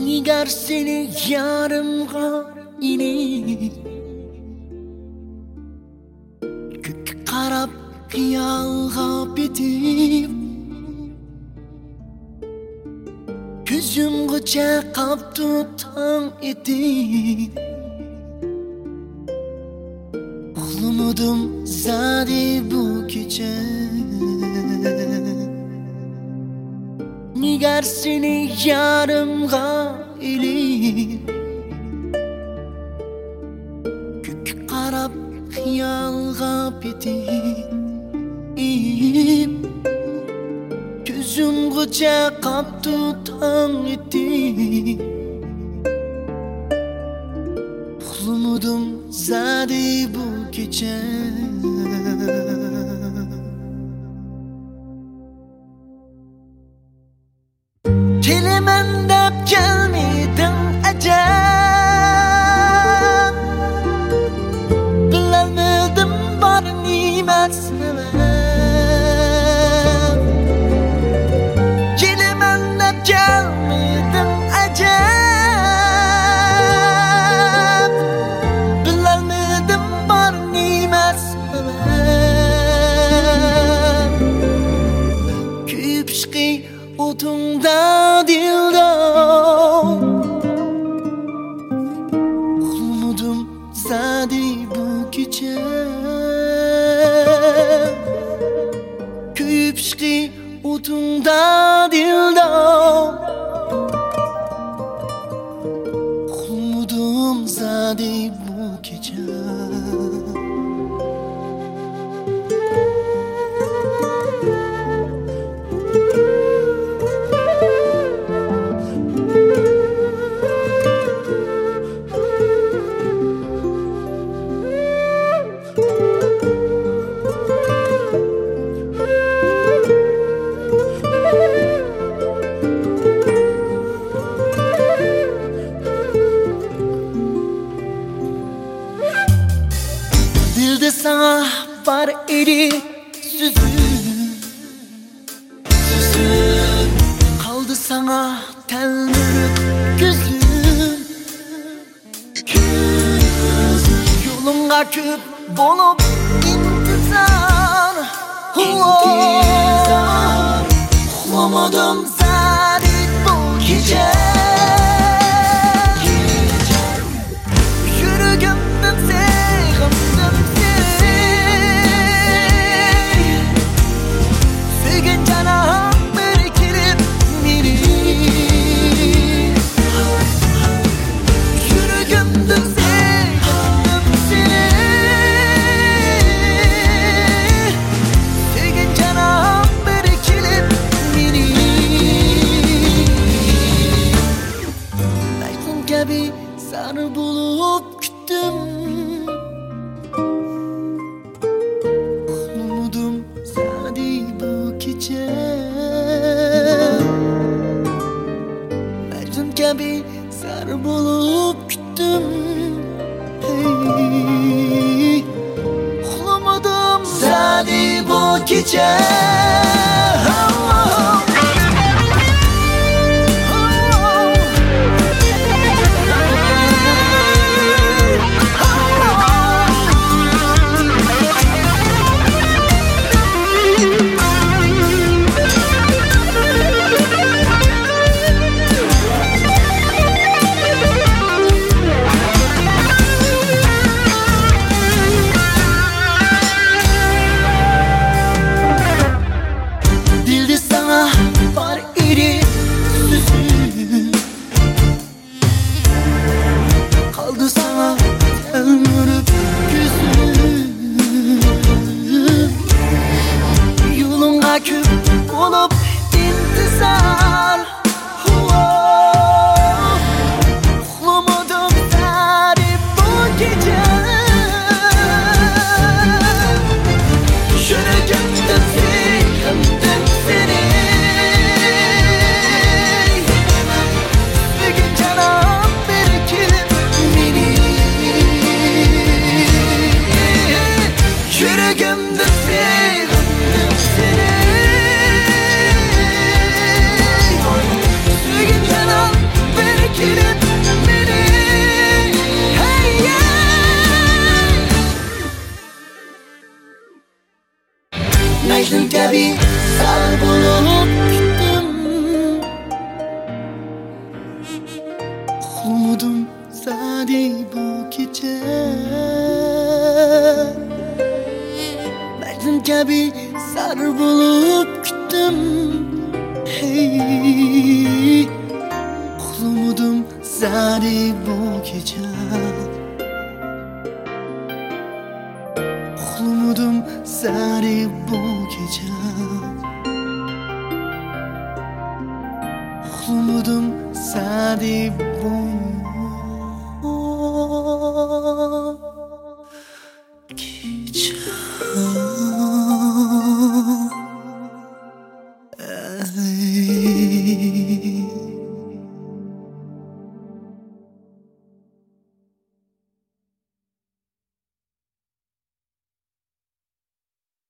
Nigar seni yarımga inip Kökü qarab xiyalga bitip Gözümgü çaqab tutan etip Uxlamadım zade bu gece Nigar seni yarımga ilip Kökü qarab xiyalga bitip Gözümgü çaqab tutan etip Uxlamadım zade bu gece Kelemen dep gelmedin acem Bilmedim var nimet sevem Kelemen dep gelmedin acem Bilmedim var nimet sevem Küyüp şıkı otunda dildan Uxlamadım zade bu gece Köyüp şıkı otunda dildan Uxlamadım zade bu gece Dilde sana var idi sözüm Kaldı sana telmürüp gözüm Yolunga küp bolup intizar Uxlamadım zade bu gece Yürügümdüm seyğimdim Sevgin canım birikirip beni Yürügümdüm seyğimdim seni Sevgin canım birikirip beni Mecnun gibi sarı bulup küttüm Uxlamadım zade bu gece Mecnun gibi sarı bulup küttüm Hey, uxlamadım zade bu gece kecha Majnun kabi sar bo'lib kutdim Hey Uxlamadim zari bu kecha Uxlamadim zari bu kecha Uxlamadim zari bu